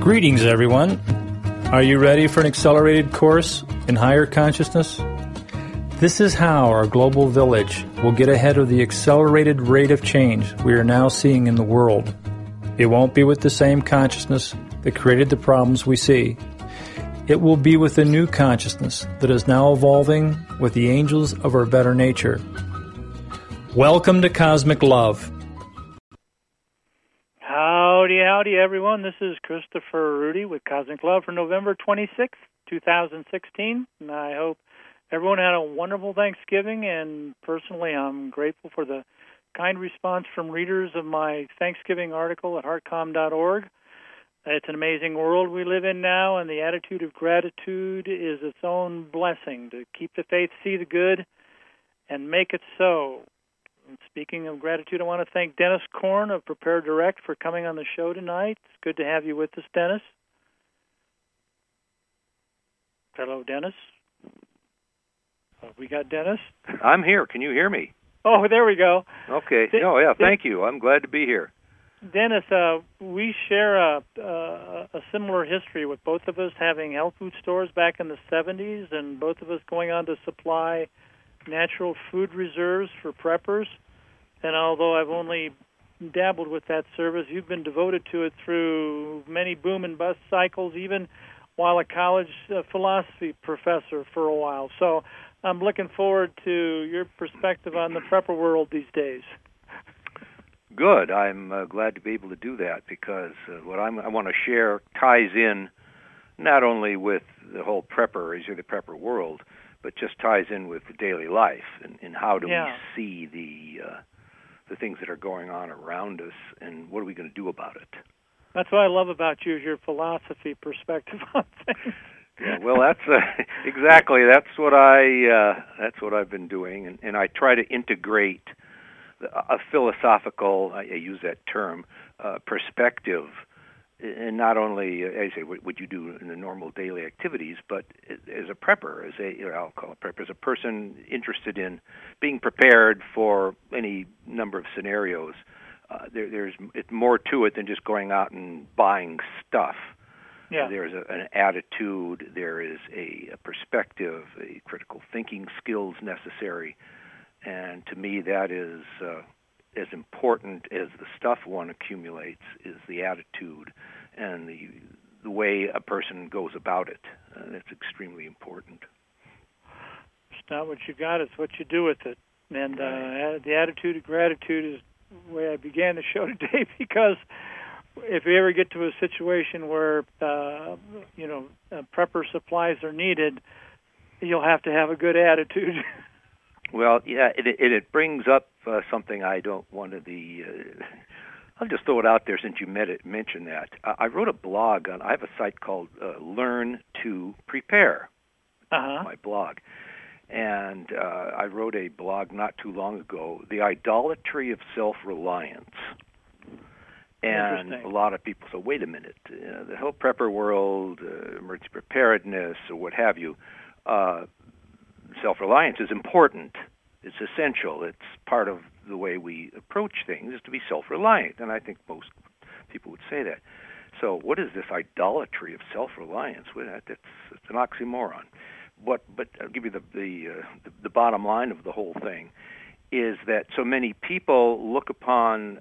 Greetings, everyone. Are you ready for an accelerated course in higher consciousness? This is how our global village will get ahead of the accelerated rate of change we are now seeing in the world. It won't be with the same consciousness that created the problems we see. It will be with a new consciousness that is now evolving with the angels of our better nature. Welcome to Cosmic Love. Howdy, everyone. This is Christopher Rudy with Cosmic Love for November 26th, 2016. And I hope everyone had a wonderful Thanksgiving. And personally, I'm grateful for the kind response from readers of my Thanksgiving article at heartcom.org. It's an amazing world we live in now, and the attitude of gratitude is its own blessing to keep the faith, see the good, and make it so. And speaking of gratitude, I want to thank Dennis Korn of Prepare Direct for coming on the show tonight. It's good to have you with us, Dennis. Hello, Dennis. We got Dennis? I'm here. Can you hear me? Oh, there we go. Okay. Thank you. I'm glad to be here. Dennis, we share a similar history with both of us having health food stores back in the 70s and both of us going on to supply natural food reserves for preppers. And although I've only dabbled with that service, you've been devoted to it through many boom and bust cycles, even while a college philosophy professor for a while. So I'm looking forward to your perspective on the prepper world these days. Good. I'm glad to be able to do that because what I want to share ties in not only with the whole prepper, as you're the prepper world, but just ties in with the daily life and how do we see the things that are going on around us and what are we going to do about it. That's what I love about you, is your philosophy perspective on things. Yeah, well, that's exactly that's what I've been doing, and I try to integrate a philosophical, I use that term, perspective, and not only, as I say, what you do in the normal daily activities, but as a prepper, I'll call it prepper, as a person interested in being prepared for any number of scenarios. There's more to it than just going out and buying stuff. Yeah. There's an attitude, there is a perspective, a critical thinking skills necessary, and to me that is as important as the stuff one accumulates is the attitude and the way a person goes about it. That's extremely important. It's not what you got, it's what you do with it. And the attitude of gratitude is the way I began the show today, because if you ever get to a situation where, prepper supplies are needed, you'll have to have a good attitude. Well, yeah, it brings up something I don't want to I'll just throw it out there since you mentioned that. I wrote a blog I have a site called Learn to Prepare, my blog. And I wrote a blog not too long ago, The Idolatry of Self-Reliance. And a lot of people say, wait a minute, the whole prepper world, emergency preparedness, or what have you, self-reliance is important. It's essential. It's part of the way we approach things is to be self-reliant, and I think most people would say that. So what is this idolatry of self-reliance? Well, it's an oxymoron. But I'll give you the bottom line of the whole thing is that so many people look upon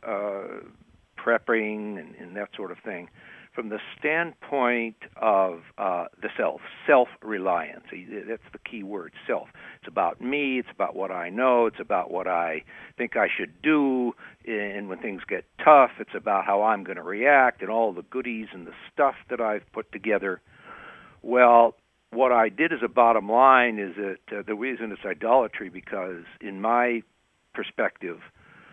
prepping and that sort of thing from the standpoint of the self-reliance. That's the key word, self. It's about me, it's about what I know, it's about what I think I should do, and when things get tough, it's about how I'm going to react and all the goodies and the stuff that I've put together. Well, what I did as a bottom line is that the reason it's idolatry because in my perspective,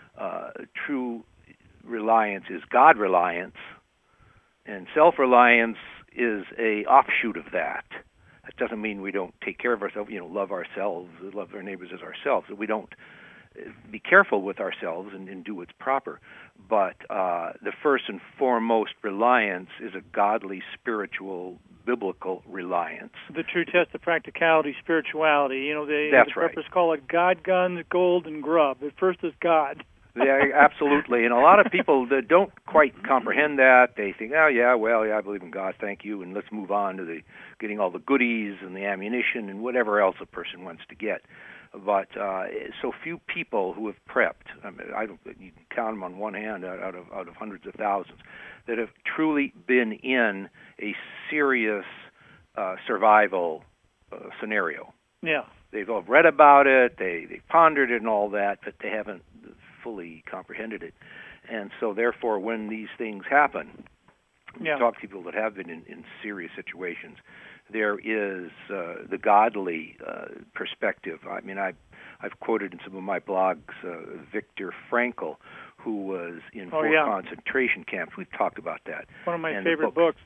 true reliance is God reliance, and self-reliance is a offshoot of that. That doesn't mean we don't take care of ourselves, love ourselves, love our neighbors as ourselves. We don't be careful with ourselves and do what's proper. But the first and foremost reliance is a godly, spiritual, biblical reliance. The true test of practicality, spirituality. That's the right. preppers call it God, guns, gold, and grub. At first is God. Yeah, absolutely. And a lot of people that don't quite comprehend that. They think, oh, yeah, well, yeah, I believe in God, thank you, and let's move on to the getting all the goodies and the ammunition and whatever else a person wants to get. But so few people who have prepped, I mean, you can count them on one hand out of hundreds of thousands, that have truly been in a serious survival scenario. Yeah. They've all read about it, they've pondered it and all that, but they haven't fully comprehended it. And so therefore, when these things happen, you talk to people that have been in serious situations, there is the godly perspective. I mean, I've quoted in some of my blogs Viktor Frankl, who was in four concentration camps. We've talked about that. One of my favorite books.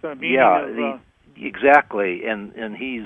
Exactly. And he's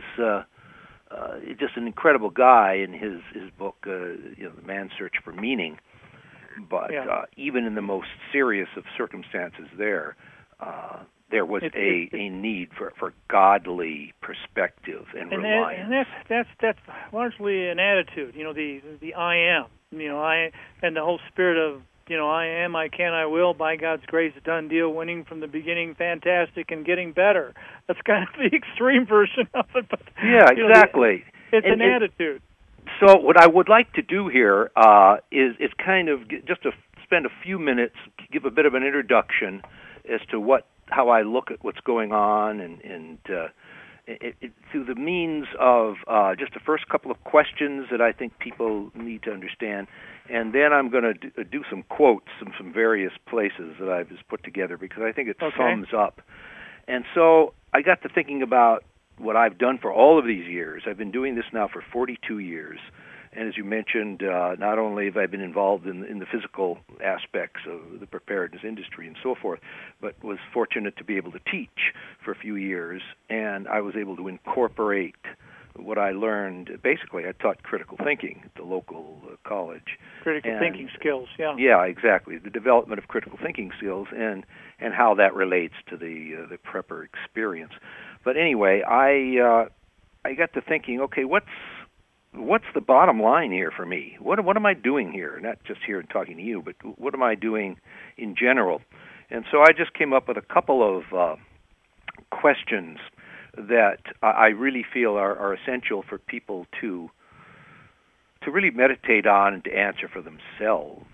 just an incredible guy in his book, The Man's Search for Meaning. But even in the most serious of circumstances there was a need for godly perspective and reliance. And that's largely an attitude. The I am. And the whole spirit of I am, I can, I will, by God's grace, done deal, winning from the beginning, fantastic, and getting better. That's kind of the extreme version of it. But, exactly. It's an attitude. So what I would like to do here is kind of just to spend a few minutes, give a bit of an introduction as to how I look at what's going on, and through the means of just the first couple of questions that I think people need to understand. And then I'm going to do some quotes from some various places that I've just put together because I think it sums up. And so I got to thinking about what I've done for all of these years. I've been doing this now for 42 years. And as you mentioned, not only have I been involved in the physical aspects of the preparedness industry and so forth, but was fortunate to be able to teach for a few years. And I was able to incorporate what I learned. Basically, I taught critical thinking at the local college. Critical thinking skills, yeah. Yeah, exactly. The development of critical thinking skills and how that relates to the prepper experience. But anyway, I got to thinking, okay, what's the bottom line here for me? What am I doing here? Not just here and talking to you, but what am I doing in general? And so I just came up with a couple of questions that I really feel are essential for people to really meditate on and to answer for themselves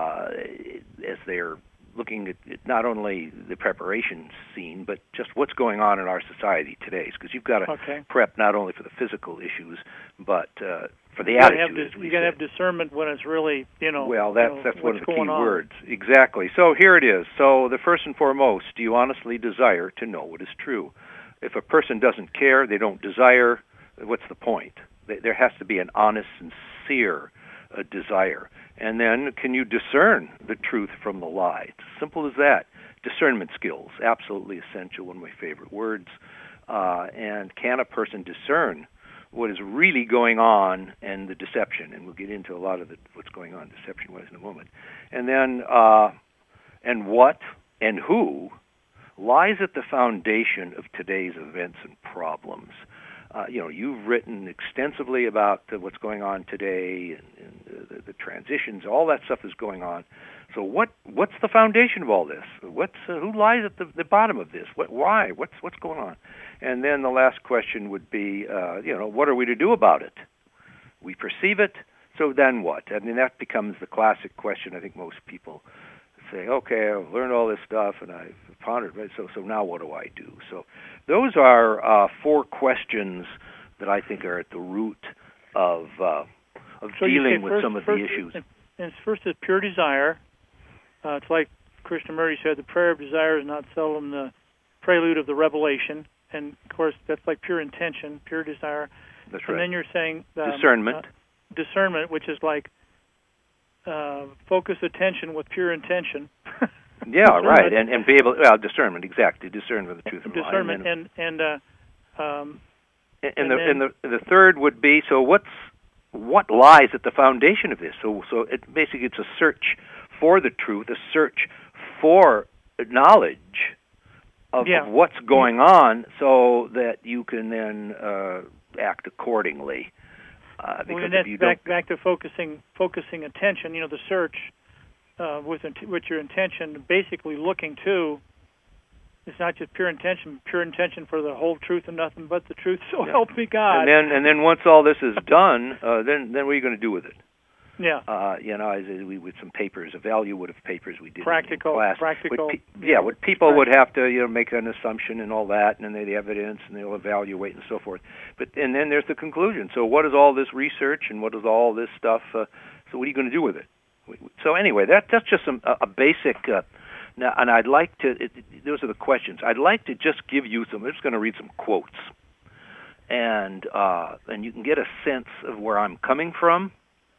as they're looking at not only the preparation scene, but just what's going on in our society today. Because you've got to prep not only for the physical issues, but for the attitude. You got to have discernment when it's really, Well, that's one of the key words. Exactly. So here it is. So the first and foremost, do you honestly desire to know what is true? If a person doesn't care, they don't desire, what's the point? There has to be an honest, sincere desire. And then, can you discern the truth from the lie? It's as simple as that. Discernment skills, absolutely essential, one of my favorite words. And can a person discern what is really going on and the deception? And we'll get into a lot of what's going on deception-wise in a moment. And then, and what and who lies at the foundation of today's events and problems. You've written extensively about what's going on today and the transitions. All that stuff is going on. So what's the foundation of all this? Who lies at the bottom of this? Why? What's going on? And then the last question would be, what are we to do about it? We perceive it. So then what? I mean, that becomes the classic question. I think most people say, okay, I've learned all this stuff and I've pondered, right? So now what do I do? So those are four questions that I think are at the root of dealing with some of the issues. And first is pure desire. It's like Krishnamurti said, the prayer of desire is not seldom the prelude of the revelation. And, of course, that's like pure intention, pure desire. That's right. And then you're saying discernment. Discernment, which is like focus attention with pure intention. Yeah, right, and be able discernment, exactly, discern for the truth and discernment, lie. And the third would be, so what lies at the foundation of this? So basically it's a search for the truth, a search for knowledge of what's going on, so that you can then act accordingly. Because if you back to focusing attention, the search. with your intention, basically looking to. It's not just pure intention for the whole truth and nothing but the truth. So help me God. And then once all this is done, then what are you going to do with it? Yeah. We with some papers, evaluative papers we did in class. Practical. What people would have to make an assumption and all that, and then the evidence, and they'll evaluate and so forth. And then there's the conclusion. So what is all this research and what is all this stuff? So what are you going to do with it? So anyway, that's just a basic. Now, and I'd like to. Those are the questions. I'd like to just give you some. I'm just going to read some quotes, and you can get a sense of where I'm coming from,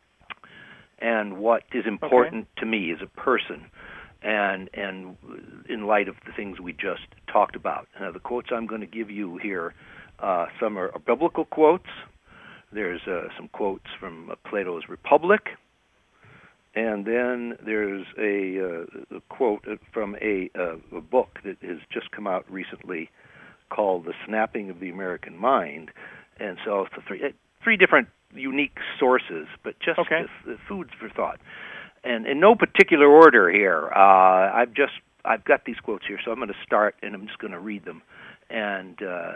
and what is important to me as a person, and in light of the things we just talked about. Now, the quotes I'm going to give you here, some are biblical quotes. There's some quotes from Plato's Republic. And then there's a quote from a book that has just come out recently called The Snapping of the American Mind. And so it's three different unique sources, but just foods for thought. And in no particular order here. I've got these quotes here, so I'm going to start, and I'm just going to read them. And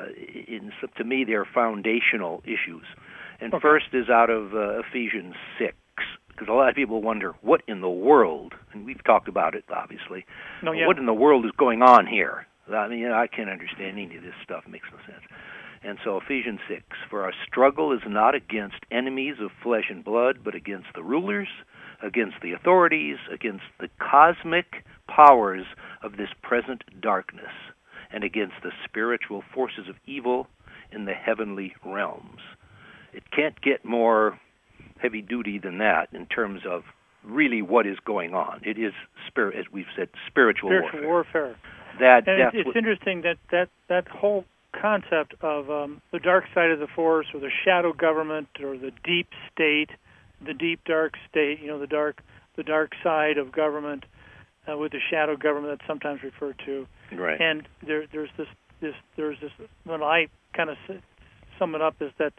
to me, they're foundational issues. And first is out of Ephesians 6. Because a lot of people wonder, what in the world, and we've talked about it, obviously, what in the world is going on here? I mean, I can't understand any of this stuff. It makes no sense. And so Ephesians 6, for our struggle is not against enemies of flesh and blood, but against the rulers, against the authorities, against the cosmic powers of this present darkness, and against the spiritual forces of evil in the heavenly realms. It can't get more heavy duty than that in terms of really what is going on. It is as we've said, spiritual warfare. It's interesting that whole concept of the dark side of the force, or the shadow government, or the deep state, the deep dark state. The dark side of government, with the shadow government that's sometimes referred to. Right. And there's this. When I kind of sum it up, is that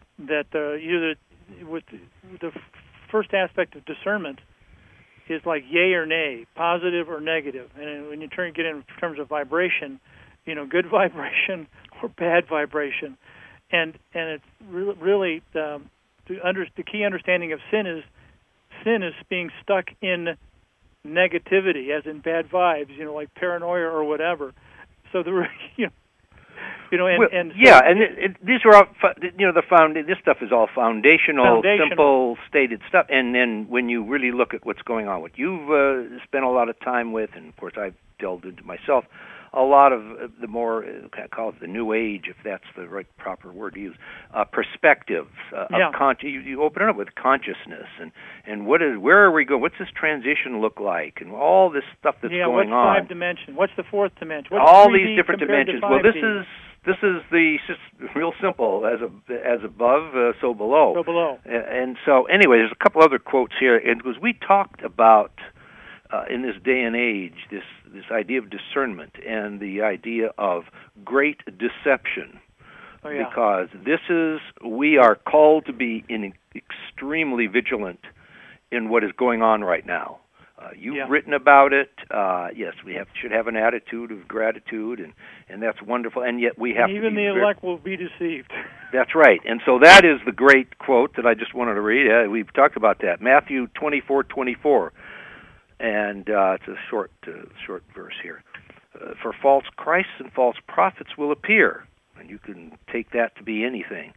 with the first aspect of discernment is like yay or nay, positive or negative. And when you get in terms of vibration, good vibration or bad vibration. And it's really the key understanding of sin is being stuck in negativity, as in bad vibes, like paranoia or whatever. So these are all, this stuff is all foundational, simple, stated stuff. And then when you really look at what's going on, what you've spent a lot of time with, and of course I've delved into myself, a lot of the more, I call it the New Age, if that's the right proper word to use, perspectives of you open it up with consciousness and where are we going? What's this transition look like? And all this stuff that's going on. What's 5 dimension? What's the 4th dimension? What's all 3D these different dimensions. Well, this is just real simple. As above, so below. So below. And so anyway, there's a couple other quotes here, and because we talked about in this day and age this idea of discernment and the idea of great deception, because we are called to be extremely vigilant in what is going on right now. You've written about it. Yes, we should have an attitude of gratitude, and that's wonderful. And yet we have to even the elect will be deceived. That's right. And so that is the great quote that I just wanted to read. We've talked about that. Matthew 24:24, and it's a short verse here. For false Christs and false prophets will appear, and you can take that to be anything,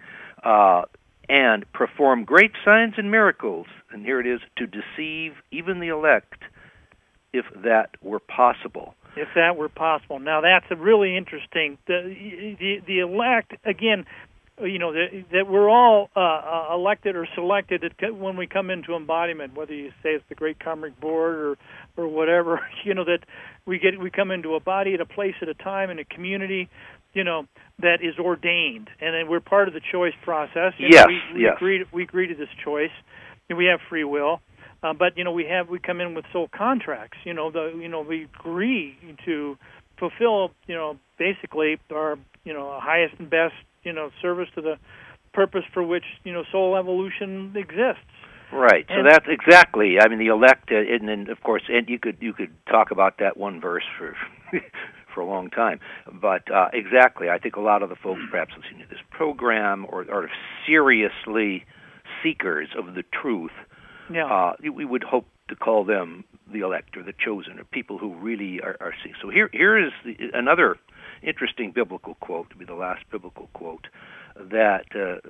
and perform great signs and miracles, and here it is, to deceive even the elect, if that were possible. If that were possible. Now that's a really interesting. The elect, again, that we're all elected or selected when we come into embodiment, whether you say it's the Great Karmic Board or whatever, that we come into a body at a place at a time in a community, that is ordained, and then we're part of the choice process. We agree to this choice, and we have free will. But we come in with soul contracts. We agree to fulfill basically our highest and best service to the purpose for which soul evolution exists. Right. So that's exactly. I mean, the elect, and then of course, and you could talk about that one verse for for a long time. But exactly, I think a lot of the folks perhaps listening to this program or are seriously seekers of the truth. Yeah. We would hope to call them the elect or the chosen, or people who really are seeking. So here is another interesting biblical quote, to be the last biblical quote, that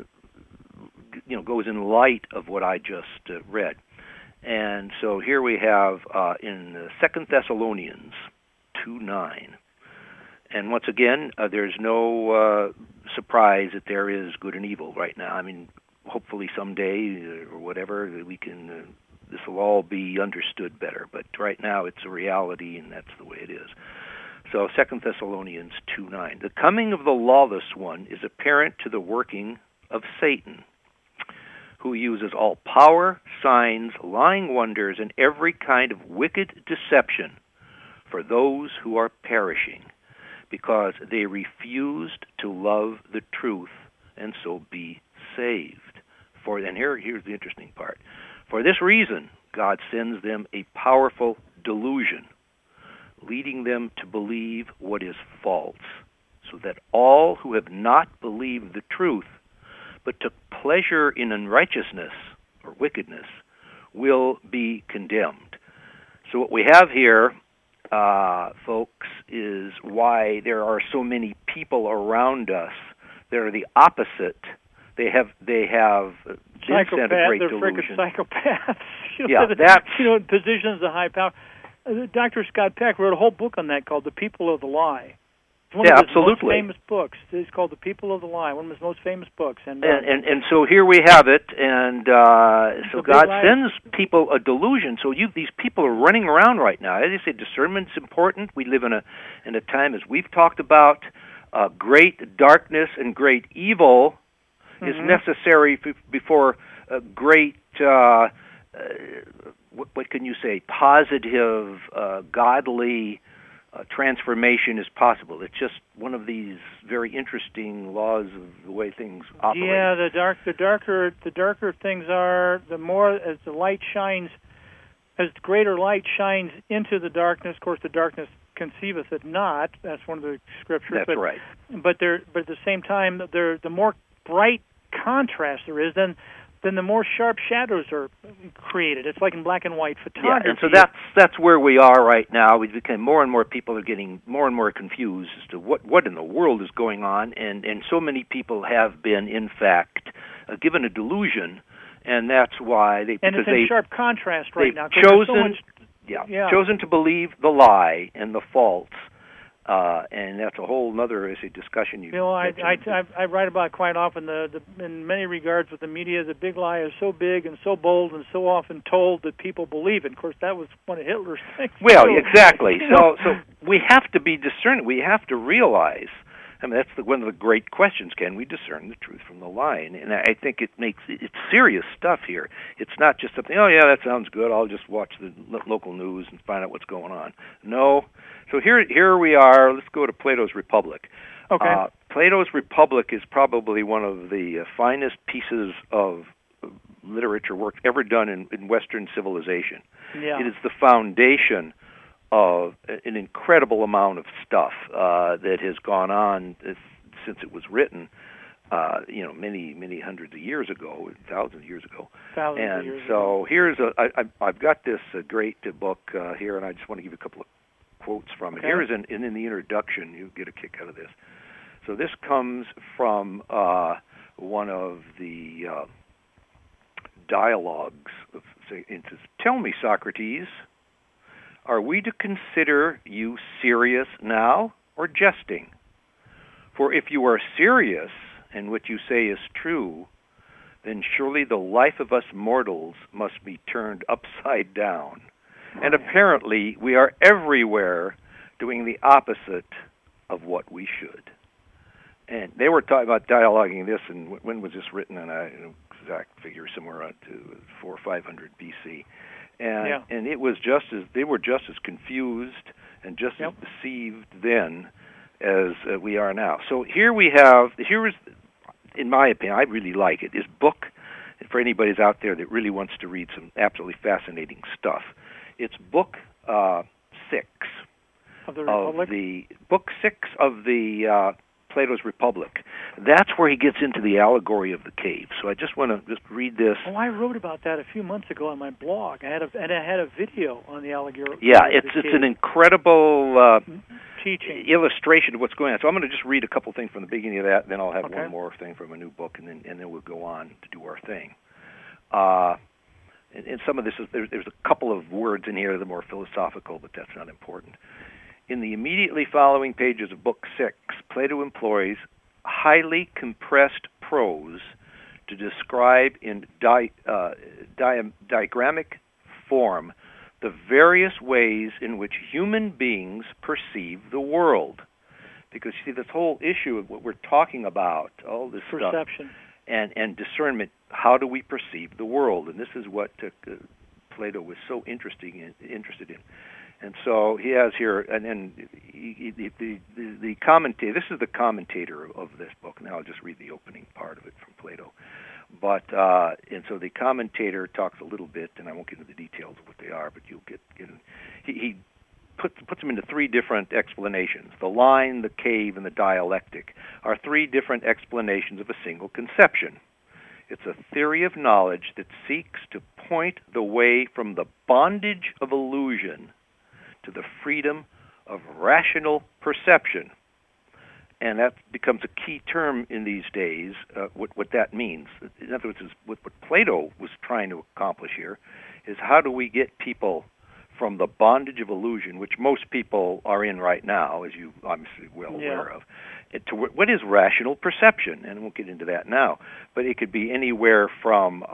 goes in light of what I just read. And so here we have in 2 Thessalonians 2:9. And once again, there's no surprise that there is good and evil right now. I mean, hopefully someday or whatever we can, this will all be understood better. But right now it's a reality, and that's the way it is. So 2 Thessalonians 2:9. The coming of the lawless one is apparent to the working of Satan, who uses all power, signs, lying wonders, and every kind of wicked deception for those who are perishing, because they refused to love the truth and so be saved. And here's the interesting part. For this reason, God sends them a powerful delusion, leading them to believe what is false, so that all who have not believed the truth but took pleasure in unrighteousness or wickedness will be condemned. So what we have here, folks, is why there are so many people around us that are the opposite. They have been sent a great they're delusion. They're freaking psychopaths. That's in positions of high power. Dr. Scott Peck wrote a whole book on that called "The People of the Lie." One of his absolutely. most famous books. It's called "The People of the Lie," one of his most famous books. And so here we have it, and so God sends people a delusion. So these people are running around right now. As you say, discernment's important. We live in a time, as we've talked about, great darkness and great evil is necessary before great. What can you say? Positive, godly. Transformation is possible. It's just one of these very interesting laws of the way things operate. Yeah, the darker things are, the more as the light shines, as greater light shines into the darkness. Of course, the darkness conceiveth it not. That's one of the scriptures. That's right. But at the same time, the more bright contrast there is, then the more sharp shadows are created. It's like in black and white photography. Yeah, and so that's where we are right now. We've become more and more people are getting more and more confused as to what in the world is going on, and so many people have been, in fact, given a delusion, and that's why it's in sharp contrast right now. Chosen to believe the lie and the false. And that's a whole other discussion. I write about quite often in many regards with the media, the big lie is so big and so bold and so often told that people believe it. Of course, that was one of Hitler's things. Well, exactly. So we have to be discerning. We have to realize. I mean, that's one of the great questions: can we discern the truth from the lie? And I think it's serious stuff here. It's not just something. Oh yeah, that sounds good. I'll just watch the local news and find out what's going on. No. So here we are. Let's go to Plato's Republic. Okay. Plato's Republic is probably one of the finest pieces of literature work ever done in Western civilization. Yeah. It is the foundation of an incredible amount of stuff that has gone on since it was written. Many hundreds of years ago, thousands of years ago. Here's I've got this great book here, and I just want to give you a couple of quotes from it. Okay. Here is in the introduction. You get a kick out of this. So this comes from one of the dialogues. It says, "Tell me, Socrates, are we to consider you serious now or jesting? For if you are serious and what you say is true, then surely the life of us mortals must be turned upside down. And apparently we are everywhere doing the opposite of what we should." And they were talking about dialoguing this, and when was this written? And an exact figure somewhere around 400 or 500 BC. And it was they were just as confused and just as deceived then as we are now. So here is, in my opinion, I really like it. This book for anybody who's out there that really wants to read some absolutely fascinating stuff. It's book 6 of the Republic? Book 6 of the Plato's Republic. That's where he gets into the allegory of the cave. So I just want to just read this. Oh, I wrote about that a few months ago on my blog. I had a video on the allegory. Yeah, it's an incredible teaching illustration of what's going on. So I'm going to just read a couple things from the beginning of that, and then I'll have one more thing from a new book, and then we'll go on to do our thing. And some of this is there's a couple of words in here that are more philosophical, but that's not important. In the immediately following pages of Book 6, Plato employs highly compressed prose to describe in diagrammatic form the various ways in which human beings perceive the world. Because, you see, this whole issue of what we're talking about, all this perception stuff, and discernment, how do we perceive the world? And this is what Plato was so interested in. And so he has here, and then the commentator. This is the commentator of this book. Now I'll just read the opening part of it from Plato. But and so the commentator talks a little bit, and I won't get into the details of what they are, but you'll get. He puts them into 3 different explanations. The line, the cave, and the dialectic are 3 different explanations of a single conception. It's a theory of knowledge that seeks to point the way from the bondage of illusion to the freedom of rational perception. And that becomes a key term in these days, what that means. In other words, what Plato was trying to accomplish here is how do we get people from the bondage of illusion, which most people are in right now, as you obviously well aware of, to what is rational perception? And we'll get into that now. But it could be anywhere from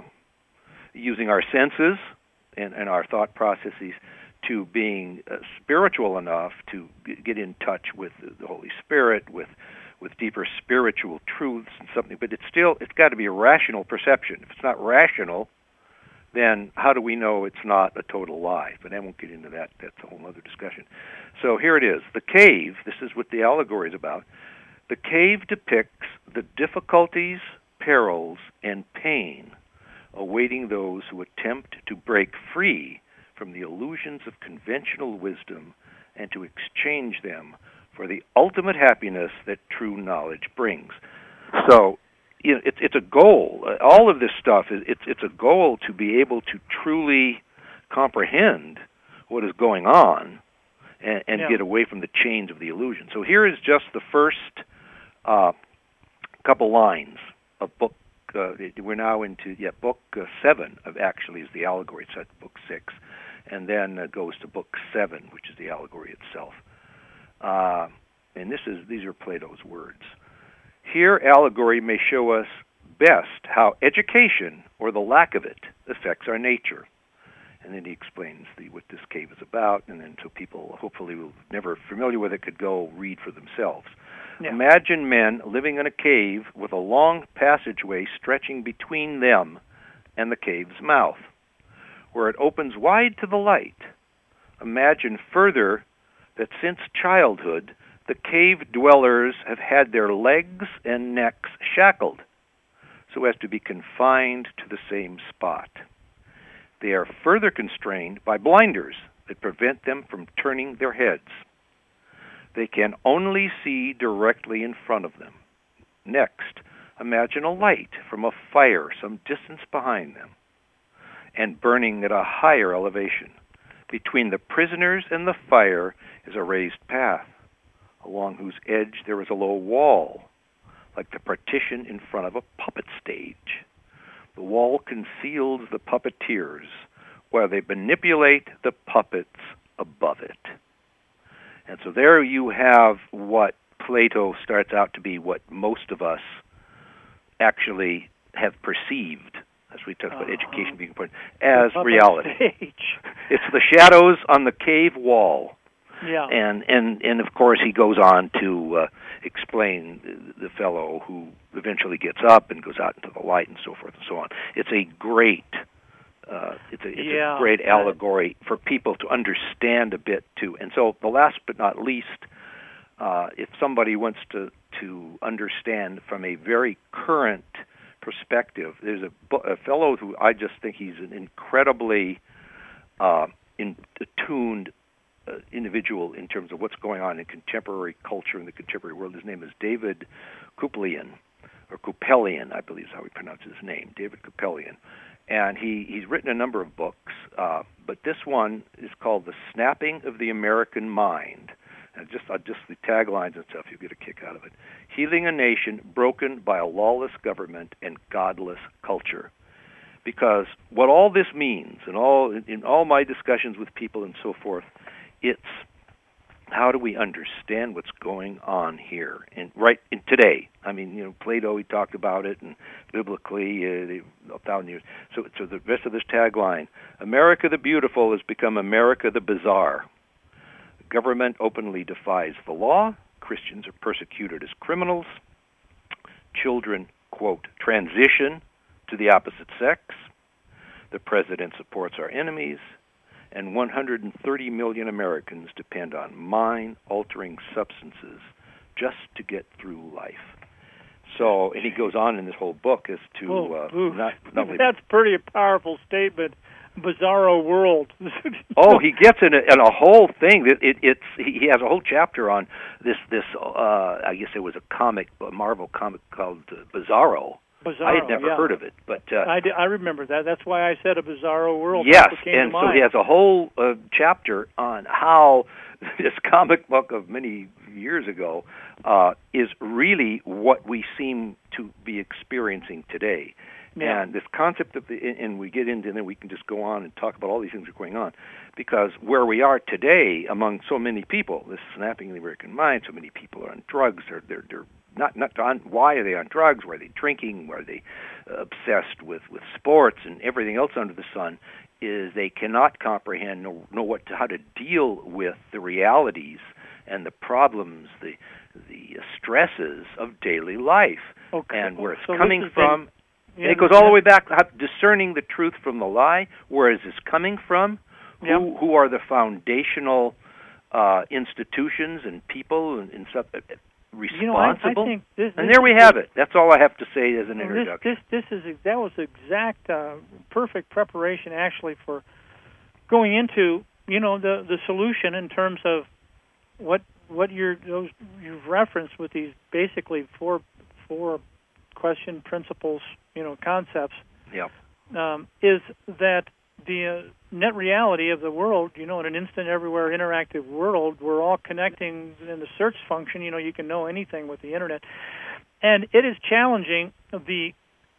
using our senses and our thought processes to being spiritual enough to get in touch with the Holy Spirit, with deeper spiritual truths and something. But it's got to be a rational perception. If it's not rational, then how do we know it's not a total lie? But I won't get into that. That's a whole other discussion. So here it is. The cave, this is what the allegory is about. The cave depicts the difficulties, perils, and pain awaiting those who attempt to break free from the illusions of conventional wisdom and to exchange them for the ultimate happiness that true knowledge brings. So, it's a goal. All of this stuff it's a goal to be able to truly comprehend what is going on and get away from the chains of the illusion. So here is just the first couple lines of book. We're now into book 7 of actually is the allegory. It's at book 6. And then goes to book 7, which is the allegory itself. And these are Plato's words. Here, allegory may show us best how education, or the lack of it, affects our nature. And then he explains what this cave is about, and then so people, hopefully, who are never familiar with it, could go read for themselves. Yeah. Imagine men living in a cave with a long passageway stretching between them and the cave's mouth, where it opens wide to the light. Imagine further that since childhood, the cave dwellers have had their legs and necks shackled so as to be confined to the same spot. They are further constrained by blinders that prevent them from turning their heads. They can only see directly in front of them. Next, imagine a light from a fire some distance behind them and burning at a higher elevation. Between the prisoners and the fire is a raised path, along whose edge there is a low wall, like the partition in front of a puppet stage. The wall conceals the puppeteers, while they manipulate the puppets above it. And so there you have what Plato starts out to be what most of us actually have perceived, as we talk about education being important, as reality. It's the shadows on the cave wall. Yeah. And of course he goes on to explain the fellow who eventually gets up and goes out into the light and so forth and so on. It's a great a great allegory for people to understand a bit too. And so the last but not least, if somebody wants to understand from a very current perspective. There's a fellow who I just think he's an incredibly attuned individual in terms of what's going on in contemporary culture in the contemporary world. His name is David Kupelian, or Kupelian, I believe is how he pronounces his name, David Kupelian. And he's written a number of books, but this one is called The Snapping of the American Mind. And just the taglines and stuff, you get a kick out of it. Healing a nation broken by a lawless government and godless culture. Because what all this means, and in all my discussions with people and so forth, it's how do we understand what's going on here and right in today? I mean, Plato, he talked about it, and biblically, 1,000 years. So the rest of this tagline: America the Beautiful has become America the Bizarre. Government openly defies the law. Christians are persecuted as criminals. Children, quote, transition to the opposite sex. The president supports our enemies. And 130 million Americans depend on mind-altering substances just to get through life. So, and he goes on in this whole book as to that's pretty powerful statement. Bizarro world. Oh, he gets in a whole thing. He has a whole chapter on this. I guess it was a Marvel comic called Bizarro. I had never heard of it, but I remember that. That's why I said a bizarro world. Yes, and so he has a whole chapter on how this comic book of many years ago is really what we seem to be experiencing today. Yeah. And this concept of and we get into, and then we can just go on and talk about all these things that are going on, because where we are today among so many people, this snapping of the American mind, so many people are on drugs, they're not on. Why are they on drugs? Why are they drinking? Why are they obsessed with sports and everything else under the sun? Is they cannot comprehend, know how to deal with the realities and the problems, the stresses of daily life, and where it's coming from. And it goes all the way back, discerning the truth from the lie. Where is this coming from? Who are the foundational institutions and people and stuff responsible? I think this and there we have it. That's all I have to say as an introduction. That was exact, perfect preparation actually for going into the solution in terms of what you've referenced with these basically four question principles, concepts. Yeah. Is that the net reality of the world, in an instant everywhere interactive world, we're all connecting in the search function, you can know anything with the internet. And it is challenging the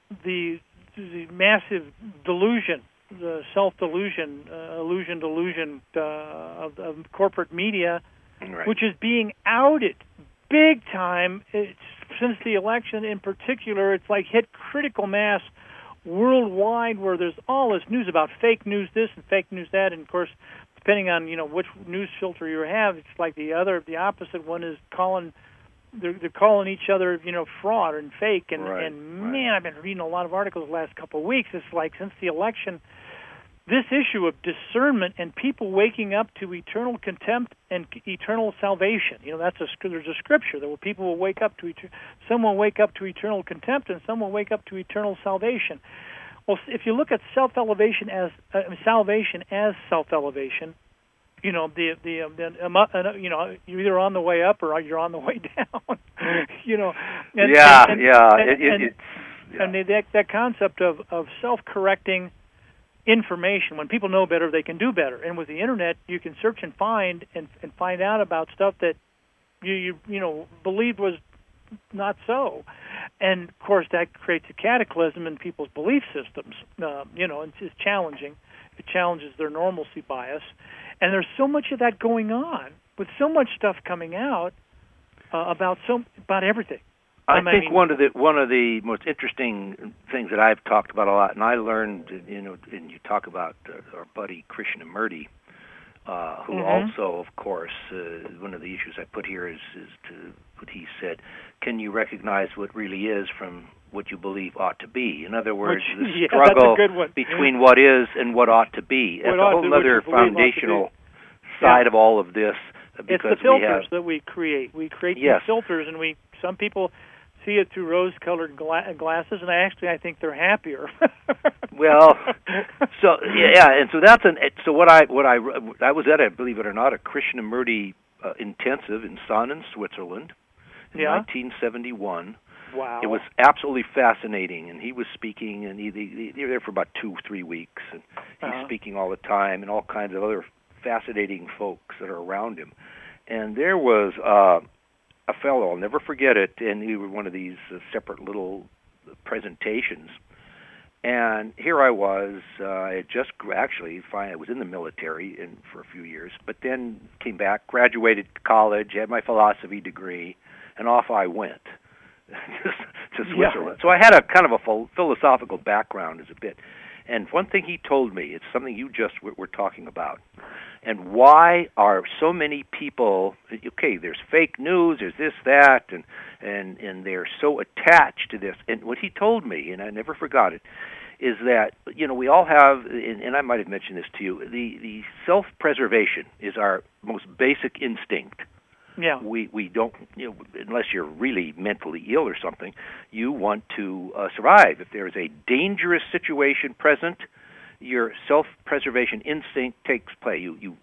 massive delusion, the self-delusion, delusion of corporate media, right, which is being outed big time. Since the election in particular, it's like hit critical mass worldwide, where there's all this news about fake news this and fake news that, and of course, depending on which news filter you have, it's like the opposite one is they're calling each other fraud and fake, and man, I've been reading a lot of articles the last couple of weeks. It's like since the election, this issue of discernment and people waking up to eternal contempt and eternal salvation. There's a scripture that people will wake up to some will wake up to eternal contempt and some will wake up to eternal salvation. Well, if you look at salvation as self-elevation, you're either on the way up or you're on the way down. And that concept of self-correcting information. When people know better, they can do better. And with the internet, you can search and find out about stuff that you believed was not so. And of course, that creates a cataclysm in people's belief systems. It's challenging. It challenges their normalcy bias. And there's so much of that going on, with so much stuff coming out about everything. I think one of the most interesting things that I've talked about a lot, and I learned, and you talk about our buddy Krishnamurti, who also, of course, one of the issues I put here is to what he said: can you recognize what really is from what you believe ought to be? In other words, the struggle between what is and what ought to be. That's a whole other foundational side of all of this. It's the filters that we create. We create these filters, and some people see it through rose-colored glasses, and I think they're happier. Well, so and so that's what I was at, believe it or not, a Krishnamurti intensive in Sonn, Switzerland, in 1971. Wow! It was absolutely fascinating, and he was speaking, and they were there for about 2-3 weeks, and he's speaking all the time, and all kinds of other fascinating folks that are around him. And there was a fellow, I'll never forget it, and he was one of these separate little presentations. And here I was, I had just I was in the military for a few years, but then came back, graduated college, had my philosophy degree, and off I went to Switzerland. So I had a kind of a philosophical background as a bit. And one thing he told me, it's something you just were talking about, and why are so many people, okay, there's fake news, there's this, that, and they're so attached to this. And what he told me, and I never forgot it, is that, we all have, and I might have mentioned this to you, the self-preservation is our most basic instinct. Yeah. We don't, unless you're really mentally ill or something, you want to survive. If there is a dangerous situation present, your self-preservation instinct takes play. You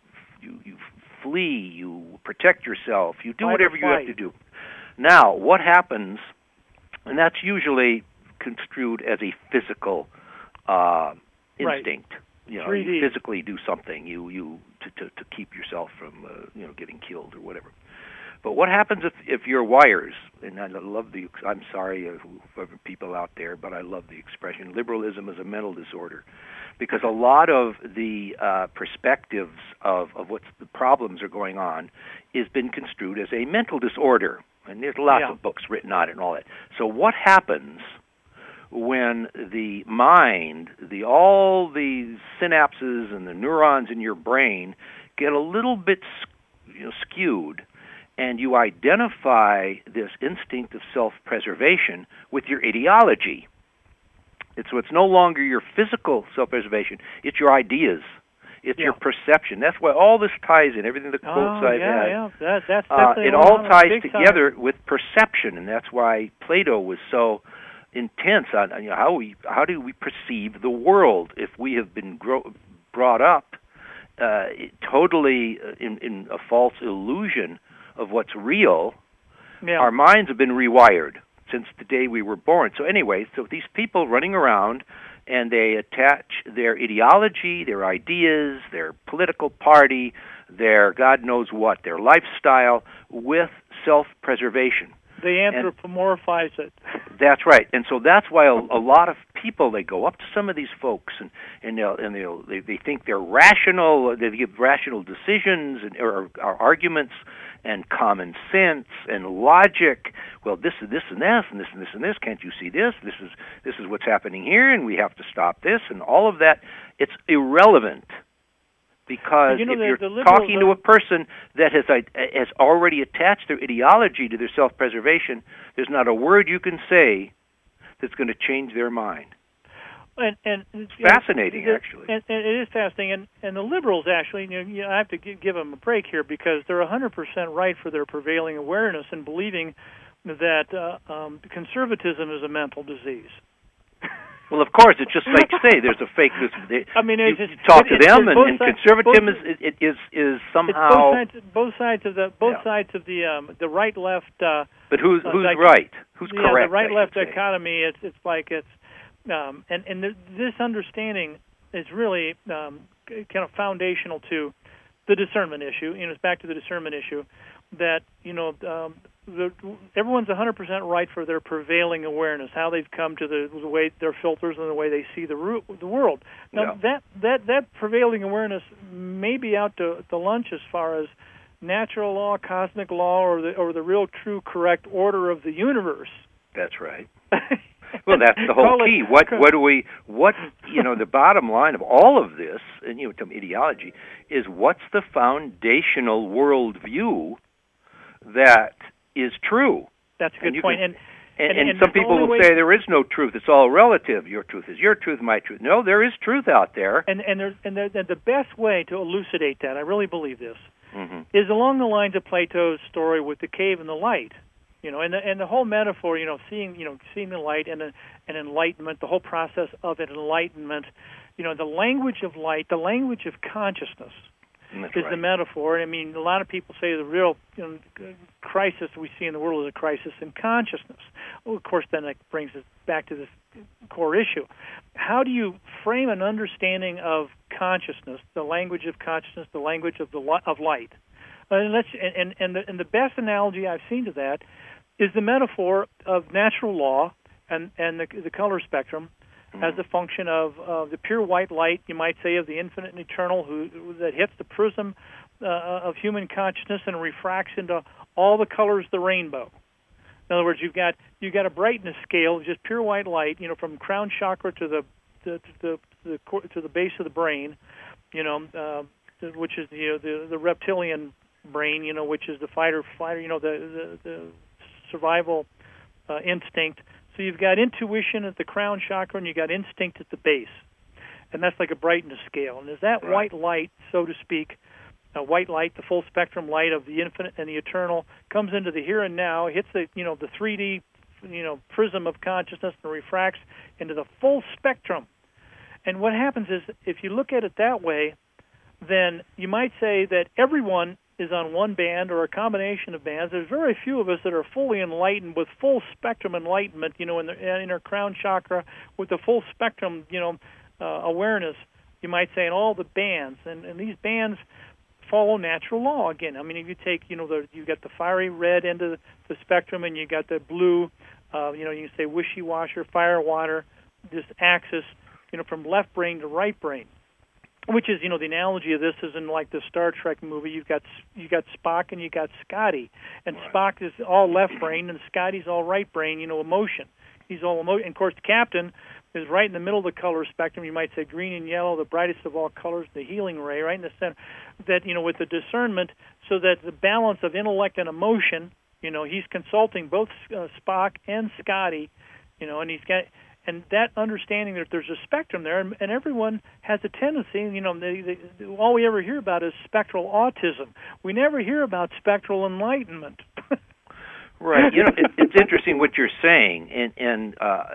flee, you protect yourself, you do whatever you have to do. Now, what happens, and that's usually construed as a physical instinct. You physically do something to keep yourself from getting killed or whatever. But what happens if your wires, and I'm sorry for people out there, but I love the expression, liberalism is a mental disorder, because a lot of the perspectives of what the problems are going on has been construed as a mental disorder, and there's lots of books written on it and all that. So what happens when the mind, all the synapses and the neurons in your brain get a little bit skewed, and you identify this instinct of self-preservation with your ideology? So it's no longer your physical self-preservation, it's your ideas. It's your perception. That's why all this ties in, everything the quotes I've had. Yeah. That's definitely it all ties together with perception, and that's why Plato was so intense on how do we perceive the world if we have been brought up totally in a false illusion of what's real. Our minds have been rewired since the day we were born. So anyway, these people running around, and they attach their ideology, their ideas, their political party, their God knows what, their lifestyle, with self-preservation. They anthropomorphize it. That's right, and so that's why a lot of people, they go up to some of these folks and they think they're rational. They give rational decisions or arguments and common sense and logic. Well, this is this and this and this and this and this. Can't you see this? This is what's happening here, and we have to stop this and all of that. It's irrelevant. Because if you're talking to a person that has already attached their ideology to their self-preservation, there's not a word you can say that's going to change their mind. And it's fascinating, actually. And it is fascinating. And the liberals, actually, I have to give them a break here, because they're 100% right for their prevailing awareness in believing that conservatism is a mental disease. Well, of course, it's just like you say. There's a fake news. You talk to them, and conservatism is somehow both sides of the right left. But who's right? Who's correct? The right left dichotomy. It's like and this understanding is really kind of foundational to the discernment issue. It's back to the discernment issue that everyone's 100% right for their prevailing awareness, how they've come to the way their filters and the way they see the world. Now that prevailing awareness may be out to lunch as far as natural law, cosmic law, or the real, true, correct order of the universe. That's right. Well, that's the whole key. The bottom line of all of this, and ideology, is what's the foundational worldview that is true. That's a good point. And some people will say there is no truth. It's all relative. Your truth is your truth, my truth. No, there is truth out there. And the best way to elucidate that, I really believe this, is along the lines of Plato's story with the cave and the light. And the whole metaphor, seeing the light and enlightenment, the whole process of enlightenment, the language of light, the language of consciousness. That's is right. The metaphor. I mean, a lot of people say the real crisis we see in the world is a crisis in consciousness. Well, of course, then it brings us back to this core issue. How do you frame an understanding of consciousness, the language of consciousness, the language of light? And the best analogy I've seen to that is the metaphor of natural law and the color spectrum as a function of the pure white light, you might say, of the infinite and eternal, that hits the prism of human consciousness and refracts into all the colors of the rainbow. In other words, you've got a brightness scale of just pure white light, from crown chakra to the base of the brain, which is the reptilian brain, which is the fighter, the survival instinct. So you've got intuition at the crown chakra, and you've got instinct at the base, and that's like a brightness scale. And as that white light, so to speak, white light, the full spectrum light of the infinite and the eternal, comes into the here and now, hits the 3D prism of consciousness and refracts into the full spectrum. And what happens is, if you look at it that way, then you might say that everyone is on one band or a combination of bands. There's very few of us that are fully enlightened with full spectrum enlightenment, in our crown chakra with the full spectrum, awareness, you might say, in all the bands. And these bands follow natural law again. I mean, if you take, you got the fiery red end of the spectrum, and you got the blue, you can say wishy-washy, fire, water, this axis, from left brain to right brain. Which is, the analogy of this is in like the Star Trek movie. You got Spock and you got Scotty, and Spock is all left brain and Scotty's all right brain. Emotion. He's all emotion. And of course, the captain is right in the middle of the color spectrum. You might say green and yellow, the brightest of all colors, the healing ray, right in the center. That with the discernment, so that the balance of intellect and emotion. He's consulting both Spock and Scotty. And he's got. And that understanding that there's a spectrum there, and everyone has a tendency, all we ever hear about is spectral autism. We never hear about spectral enlightenment. Right. It's interesting what you're saying, and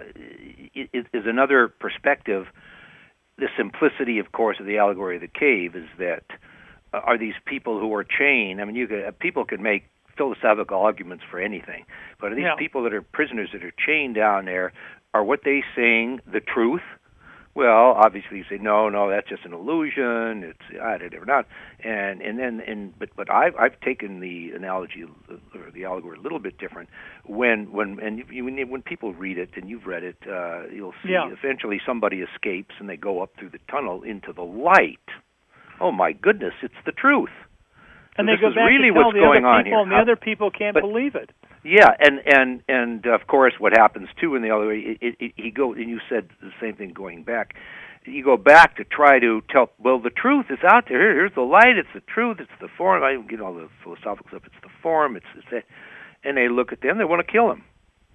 it is another perspective. The simplicity, of course, of the allegory of the cave is that are these people who are chained? I mean, people could make philosophical arguments for anything, but are these people that are prisoners that are chained down there? Are what they saying the truth? Well, obviously you say no, that's just an illusion. It's not. But I've taken the analogy or the allegory a little bit different. When people read it, and you've read it, you'll see eventually somebody escapes and they go up through the tunnel into the light. Oh my goodness, it's the truth. And so they go back really to tell what's the going other on people, here. and the other people can't believe it. Yeah, and of course, what happens too in the other way, he goes, and you said the same thing going back. You go back to try to tell. Well, the truth is out there. Here's the light. It's the truth. It's the form. I don't get all the philosophical stuff. It's the form. It's that. And they look at them. They want to kill him.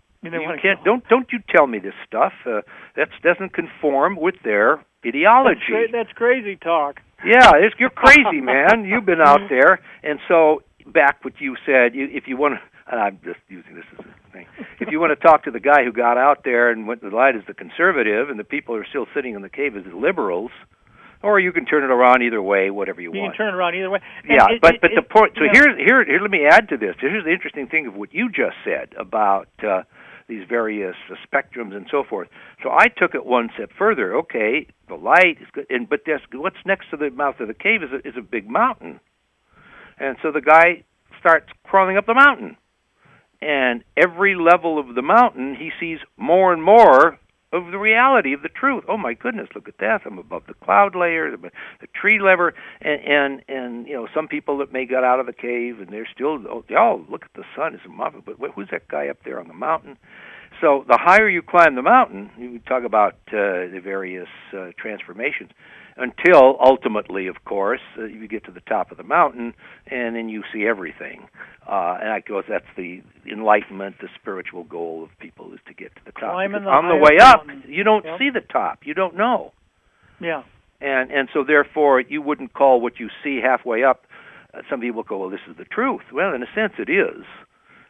Don't you tell me this stuff. That doesn't conform with their ideology. That's crazy talk. Yeah, you're crazy, man. You've been out there, and so back what you said. If you want to, and I'm just using this as a thing. If you want to talk to the guy who got out there and went to the light as the conservative, and the people who are still sitting in the cave as the liberals, or you can turn it around either way, whatever you want. You can turn it around either way. But the point. So here, let me add to this. Here's the interesting thing of what you just said about these various spectrums and so forth. So I took it one step further. Okay, the light is good, but what's next to the mouth of the cave is a big mountain, and so the guy starts crawling up the mountain, and every level of the mountain he sees more and more of the reality of the truth. Oh my goodness, look at that! I'm above the cloud layer, the tree level, and some people that may get out of the cave and they're still look at the sun, it's a mountain, but who's that guy up there on the mountain? So the higher you climb the mountain, you talk about the various transformations, until ultimately, of course, you get to the top of the mountain, and then you see everything. And I guess that's the enlightenment, the spiritual goal of people is to get to the top. On the way up, you don't see the top. You don't know. Yeah. And so therefore, you wouldn't call what you see halfway up. Some people go, well, this is the truth. Well, in a sense, it is.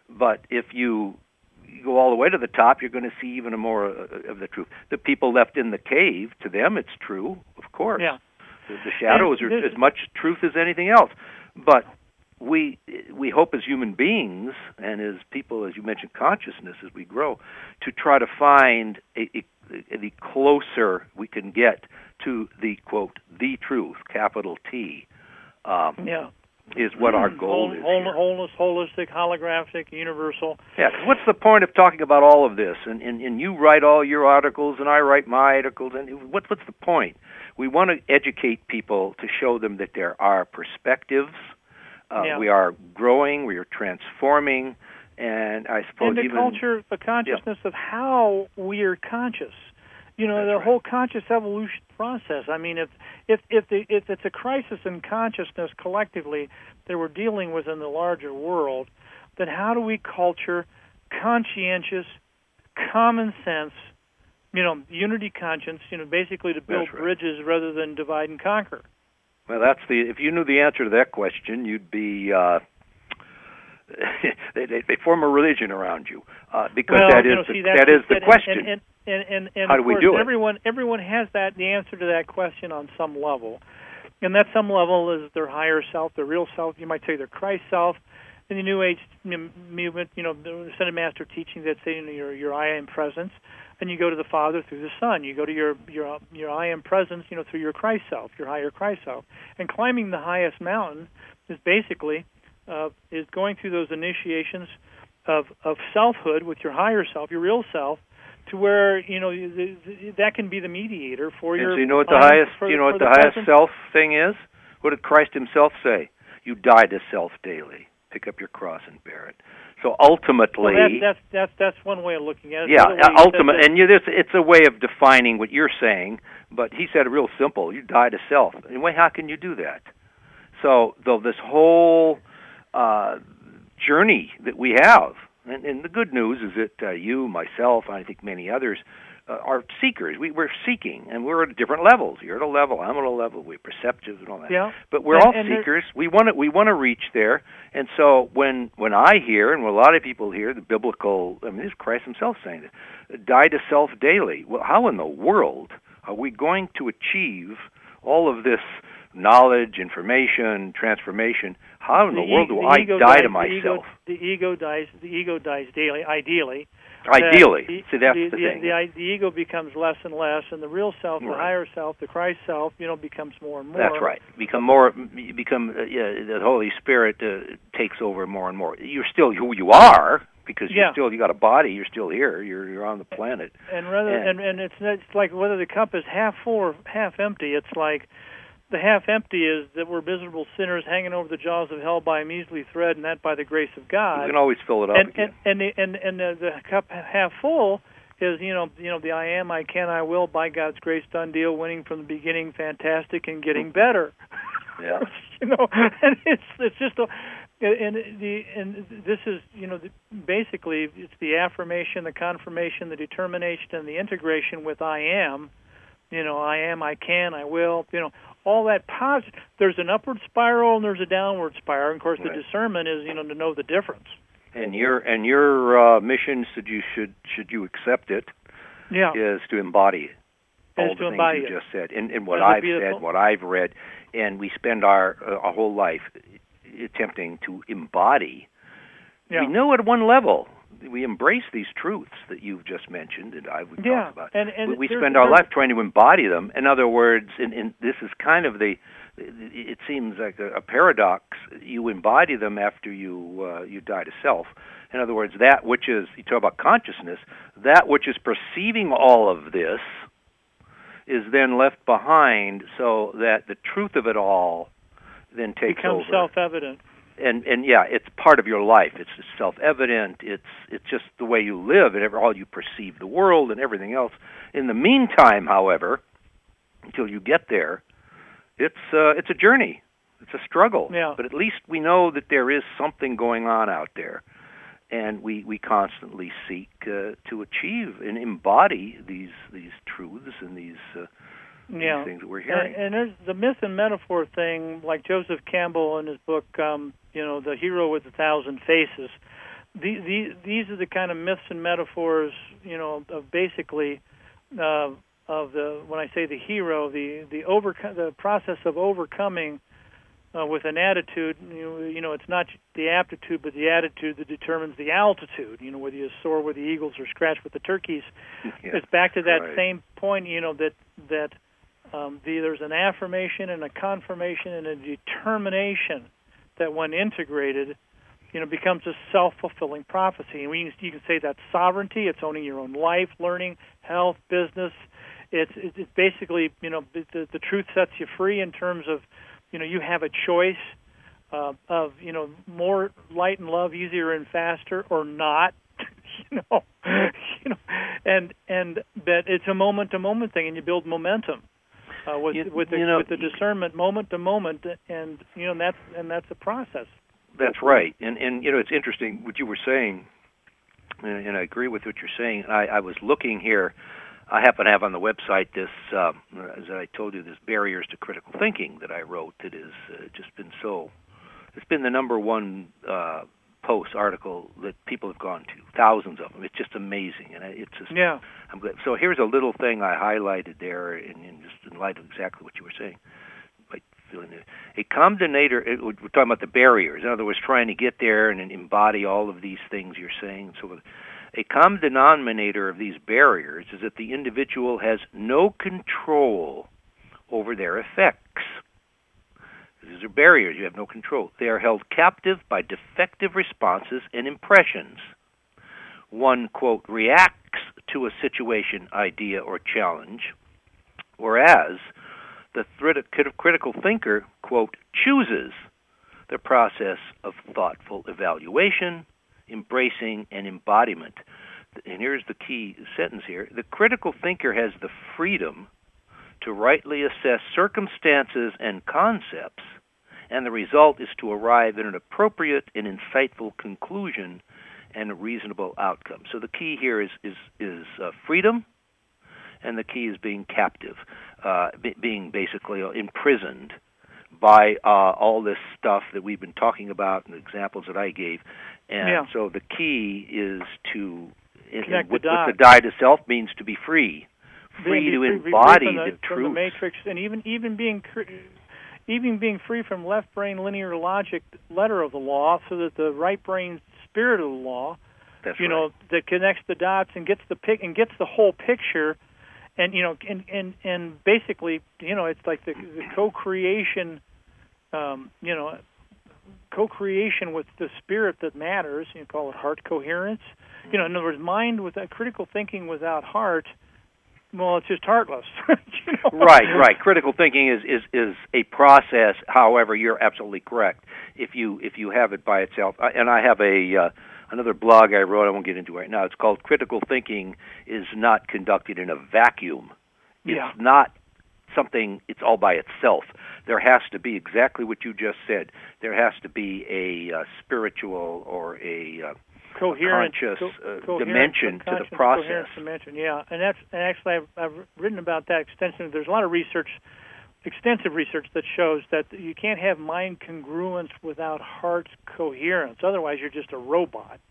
But if you go all the way to the top, you're going to see even more of the truth. The people left in the cave, to them it's true, of course. Yeah. The shadows are as much truth as anything else. But we hope as human beings and as people, as you mentioned, consciousness, as we grow, to try to find the closer we can get to the, quote, the truth, capital T, is what our goal is. Wholeness, holistic, holographic, universal. Yeah, 'cause what's the point of talking about all of this? And you write all your articles, and I write my articles, and what's the point? We want to educate people to show them that there are perspectives. We are growing, we are transforming, and I suppose the culture, the consciousness of how we are conscious. You know, the whole conscious evolution process. I mean, if it's a crisis in consciousness collectively that we're dealing with in the larger world, then how do we culture conscientious, common sense, unity conscience, basically to build bridges rather than divide and conquer? Well, if you knew the answer to that question, you'd be they form a religion around you because that is the question. And how do we do it? Everyone has the answer to that question on some level, and that some level is their higher self, their real self. You might say their Christ self. In the New Age movement, the Ascended Master teaching that say your I am presence, and you go to the Father through the Son. You go to your I am presence, through your Christ self, your higher Christ self. And climbing the highest mountain is basically is going through those initiations of selfhood with your higher self, your real self, to where that can be the mediator for your. So you know what the highest self thing is? What did Christ Himself say? You die to self daily. Pick up your cross and bear it. So ultimately, that's one way of looking at it. Yeah, it's a way of defining what you're saying. But He said it real simple: you die to self. Anyway, how can you do that? So this whole journey that we have, and the good news is that you, myself, and I think many others are seekers. We're seeking, and we're at different levels. You're at a level, I'm at a level. We're perceptive and all that. Yeah. But we're all seekers. We want to reach there. And so when I hear, and when a lot of people hear, the biblical, this is Christ Himself saying it, die to self daily. Well, how in the world are we going to achieve all of this knowledge, information, transformation? How in the world do I die to myself? The ego dies daily, ideally. Ideally. See, that's the thing. The ego becomes less and less, and the real self, the higher self, the Christ self, becomes more and more. That's right. The Holy Spirit takes over more and more. You're still who you are, because you got a body. You're still here. You're on the planet. And it's like whether the cup is half full or half empty. It's like the half empty is that we're miserable sinners hanging over the jaws of hell by a measly thread, and that by the grace of God. You can always fill it up again. And the cup half full is the I am, I can, I will, by God's grace done deal, winning from the beginning, fantastic, and getting better. Yeah. And it's just and this is basically it's the affirmation, the confirmation, the determination, and the integration with I am. I am, I can, I will. All that positive. There's an upward spiral and there's a downward spiral. And of course, the discernment is to know the difference. And your mission, should you accept it, is to embody all the things you just said, and what I've said, what I've read, and we spend our whole life attempting to embody. We know at one level. We embrace these truths that you've just mentioned, and we talk about. And we spend our life trying to embody them. In other words, and this is kind of it seems like a paradox. You embody them after you die to self. In other words, that which is, you talk about consciousness, that which is perceiving all of this is then left behind, so that the truth of it all then takes over. Becomes self-evident. And it's part of your life. It's just self-evident. It's just the way you live and all you perceive the world and everything else. In the meantime, however, until you get there, it's a journey. It's a struggle. Yeah. But at least we know that there is something going on out there, and we constantly seek to achieve and embody these truths and these things that we're hearing. And there's the myth and metaphor thing, like Joseph Campbell in his book, The Hero with 1,000 Faces. these are the kind of myths and metaphors, of basically of the, when I say the hero, the process of overcoming with an attitude. It's not the aptitude, but the attitude that determines the altitude. Whether you soar with the eagles or scratch with the turkeys. Yeah, it's back to that right. same point. That there's an affirmation and a confirmation and a determination that, when integrated, becomes a self-fulfilling prophecy. And you can say that's sovereignty. It's owning your own life, learning, health, business. It's basically, the truth sets you free in terms of, you have a choice of, more light and love, easier and faster, or not. And that it's a moment-to-moment thing, and you build momentum with the discernment, moment to moment, and that's a process. That's right, and it's interesting what you were saying, and I agree with what you're saying. I was looking here. I happen to have on the website this, as I told you, this Barriers to Critical Thinking that I wrote. That is just been it's been the number one post article that people have gone to, thousands of them. It's just amazing, and it's just, yeah. I'm glad. So here's a little thing I highlighted there, just in light of exactly what you were saying. A common denominator, we're talking about the barriers. In other words, trying to get there and embody all of these things you're saying. So a common denominator of these barriers is that the individual has no control over their effects. These are barriers. You have no control. They are held captive by defective responses and impressions. One, quote, reacts to a situation, idea, or challenge, whereas the critical thinker, quote, chooses the process of thoughtful evaluation, embracing, and embodiment. And here's the key sentence here. The critical thinker has the freedom to rightly assess circumstances and concepts, and the result is to arrive at an appropriate and insightful conclusion and a reasonable outcome. So the key here is freedom, and the key is being captive, being basically imprisoned by all this stuff that we've been talking about and the examples that I gave. And so the key is to, what the die to self means to be free to embody the truth. From the matrix, and even being free from left brain linear logic letter of the law, so that the right brain spirit of the law, that's right, that connects the dots and gets the whole picture. And basically, it's like the co-creation, co-creation with the spirit that matters. You call it heart coherence. In other words, mind without critical thinking without heart, well, it's just heartless. Right. Critical thinking is a process. However, you're absolutely correct. If you have it by itself, and I have another blog I wrote, I won't get into it right now. It's called Critical Thinking is Not Conducted in a Vacuum. It's not something, it's all by itself. There has to be exactly what you just said. There has to be a spiritual or a conscious dimension to the process. Dimension, yeah. And actually I've written about that extensively. There's a lot of extensive research that shows that you can't have mind congruence without heart coherence. Otherwise, you're just a robot.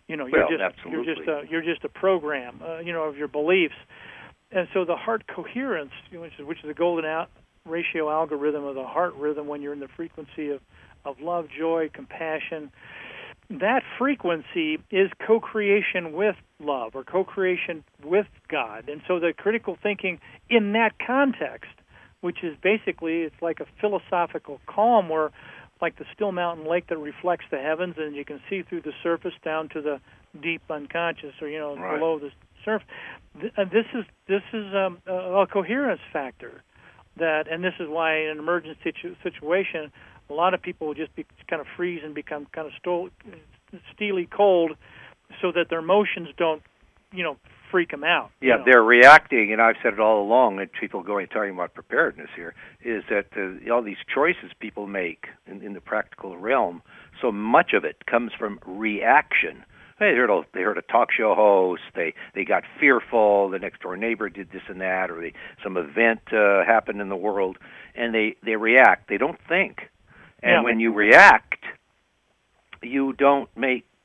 You're just a program. Of your beliefs. And so the heart coherence, which is the golden ratio algorithm of the heart rhythm, when you're in the frequency of love, joy, compassion, that frequency is co-creation with love or co-creation with God. And so the critical thinking in that context, which is basically, it's like a philosophical calm, where like the still mountain lake that reflects the heavens, and you can see through the surface down to the deep unconscious, or right, below the surface. This is a coherence factor. And this is why in an emergency situation, a lot of people will just kind of freeze and become kind of steely cold, so that their emotions don't, freak them out. Yeah, they're reacting, and I've said it all along, and people talking about preparedness here, is that all these choices people make in the practical realm, so much of it comes from reaction. They heard a talk show host, they got fearful, the next door neighbor did this and that, or some event happened in the world, and they react. They don't think. And when you react, you don't make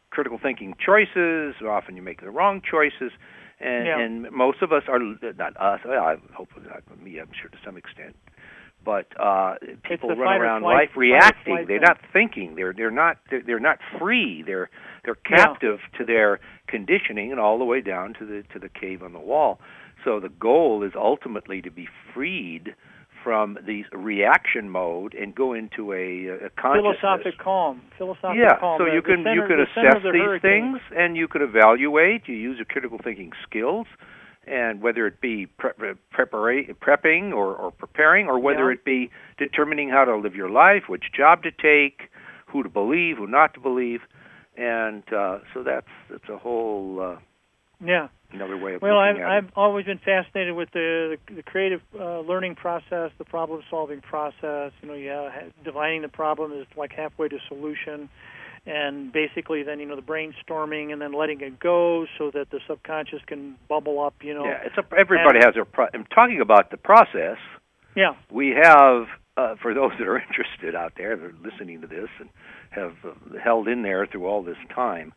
critical thinking choices. Often you make the wrong choices, and most of us are not us. I hope not me. I'm sure to some extent, but people run around life reacting. They're not thinking. They're not free. They're captive to their conditioning, and all the way down to the cave on the wall. So the goal is ultimately to be freed from the reaction mode and go into a consciousness. Philosophic calm. So you can assess these things, and you can evaluate. You use your critical thinking skills, and whether it be prepping or preparing, or whether it be determining how to live your life, which job to take, who to believe, who not to believe, and so that's a whole another way of looking at it. I've always been fascinated with the creative learning process, the problem-solving process. Dividing the problem is like halfway to solution, and basically then the brainstorming and then letting it go so that the subconscious can bubble up. Everybody has their. I'm talking about the process. Yeah. We have for those that are interested out there that are listening to this and have held in there through all this time.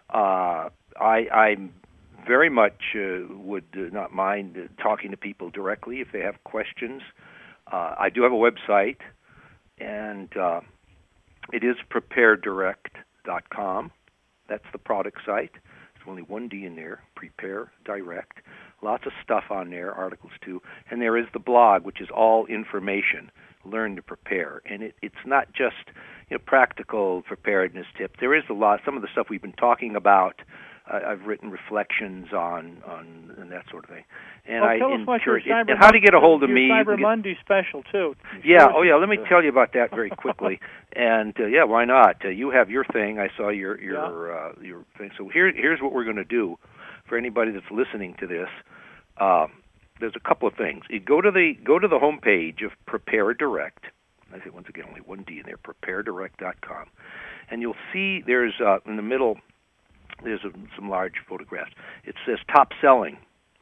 I very much would not mind talking to people directly if they have questions. I do have a website, and it is preparedirect.com. That's the product site. There's only one D in there, Prepare Direct. Lots of stuff on there, articles too. And there is the blog, which is all information, Learn to Prepare. And it's not just practical preparedness tips. There is some of the stuff we've been talking about. I've written reflections on and that sort of thing. And tell us about your Cyber and how to get a hold of me. Cyber Monday special too. Let me tell you about that very quickly. And why not? You have your thing. I saw your thing. So here's what we're going to do for anybody that's listening to this. There's a couple of things. You go to the homepage of Prepare Direct. I say once again, only one D in there. PrepareDirect.com, and you'll see there's in the middle. There's some large photographs. It says top selling,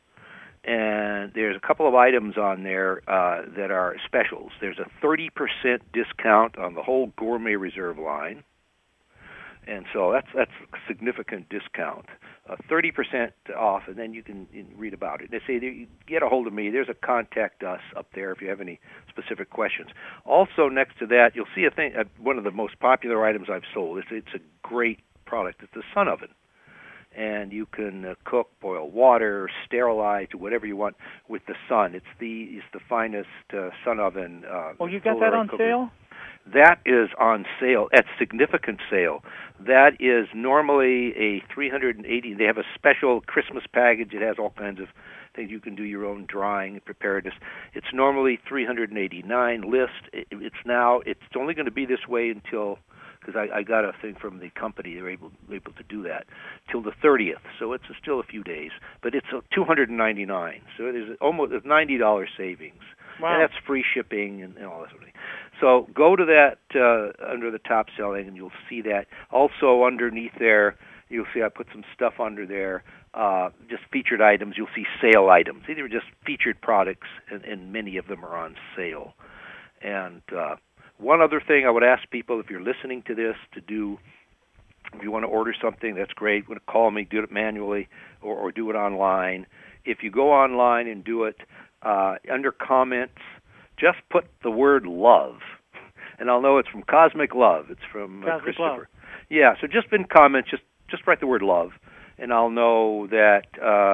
and there's a couple of items on there that are specials. There's a 30% discount on the whole Gourmet Reserve line, and so that's a significant discount. 30% off, and then you can read about it. They say, get a hold of me. There's a contact us up there if you have any specific questions. Also, next to that, you'll see a thing. One of the most popular items I've sold. It's a great product. It's the Sun Oven. And you can cook, boil water, sterilize, do whatever you want with the sun. It's the finest Sun Oven. You got that on sale? That is on sale, at significant sale. That is normally a $380. They have a special Christmas package. It has all kinds of things. You can do your own drying and preparedness. It's normally $389 list. It's only going to be this way until, because I got a thing from the company, they were able to do that, till the 30th. So it's still a few days. But it's $299. So it is almost a $90 savings. Wow. And that's free shipping and all that sort of thing. So go to that under the top selling, and you'll see that. Also underneath there, you'll see I put some stuff under there, just featured items. You'll see sale items. These are just featured products, and many of them are on sale. And one other thing I would ask people, if you're listening to this, to do, if you want to order something, that's great. You want to call me, do it manually, or do it online. If you go online and do it, under comments, just put the word love, and I'll know it's from Cosmic Love. It's from Christopher. Love. Yeah, so just in comments, just write the word love, and I'll know that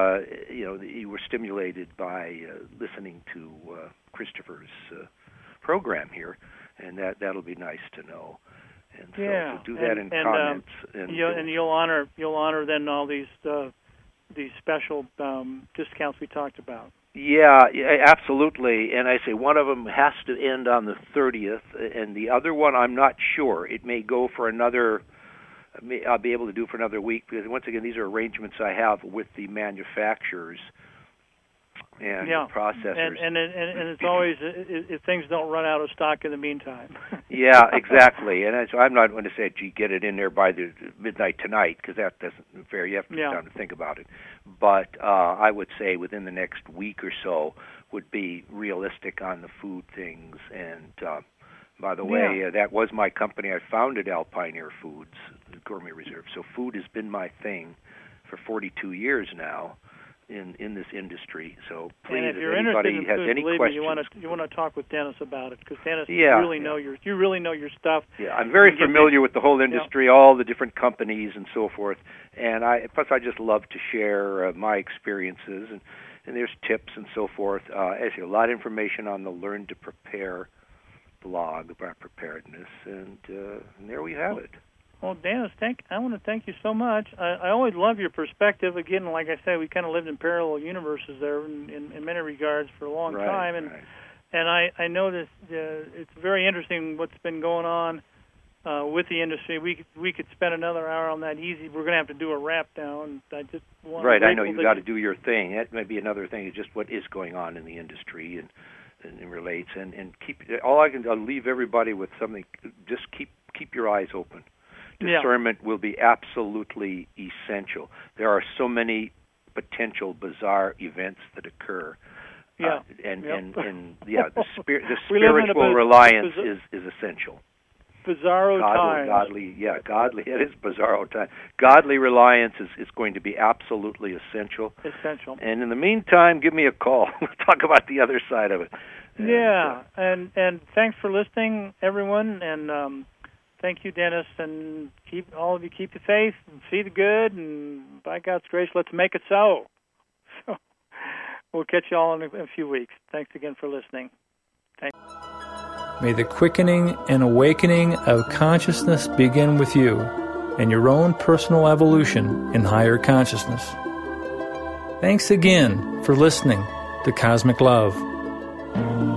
you were stimulated by listening to Christopher's program here, and that'll be nice to know. And so do that in comments. And you'll honor then all these special discounts we talked about. Yeah, absolutely. And I say one of them has to end on the 30th, and the other one I'm not sure. It may go for another. I'll be able to do for another week, because once again, these are arrangements I have with the manufacturers and the processors. And it's always if things don't run out of stock in the meantime. Yeah, exactly. And so I'm not going to say, gee, get it in there by the midnight tonight, because that doesn't fair. You have to sit down to think about it. But I would say within the next week or so would be realistic on the food things, and By the way, that was my company. I founded Alpine Air Foods, Gourmet Reserve. So food has been my thing for 42 years now in this industry. So please, and if you're anybody interested in has food, any believe questions, me, you want to talk with Dennis about it, because Dennis, you really know your stuff. Yeah, I'm very familiar with the whole industry, all the different companies and so forth. And plus I just love to share my experiences, and there's tips and so forth. Actually, a lot of information on the Learn to Prepare blog about preparedness, and there we have it. Well, Dennis, I want to thank you so much. I always love your perspective. Again, like I said, we kind of lived in parallel universes there in many regards for a long time, and I know that it's very interesting what's been going on with the industry. We could spend another hour on that easy. We're going to have to do a wrap now, and I just want I know you've got to do your thing. That may be another thing. Is just what is going on in the industry and relates, and keep. I'll leave everybody with something. Just keep your eyes open. Discernment will be absolutely essential. There are so many potential bizarre events that occur. The spiritual reliance is essential. Bizarro time. Godly. It is bizarro time. Godly reliance is going to be absolutely essential. And in the meantime, give me a call. We'll talk about the other side of it. And thanks for listening, everyone, and thank you, Dennis, and all of you keep the faith and see the good, and by God's grace, let's make it so. So we'll catch you all in a few weeks. Thanks again for listening. May the quickening and awakening of consciousness begin with you and your own personal evolution in higher consciousness. Thanks again for listening to Cosmic Love.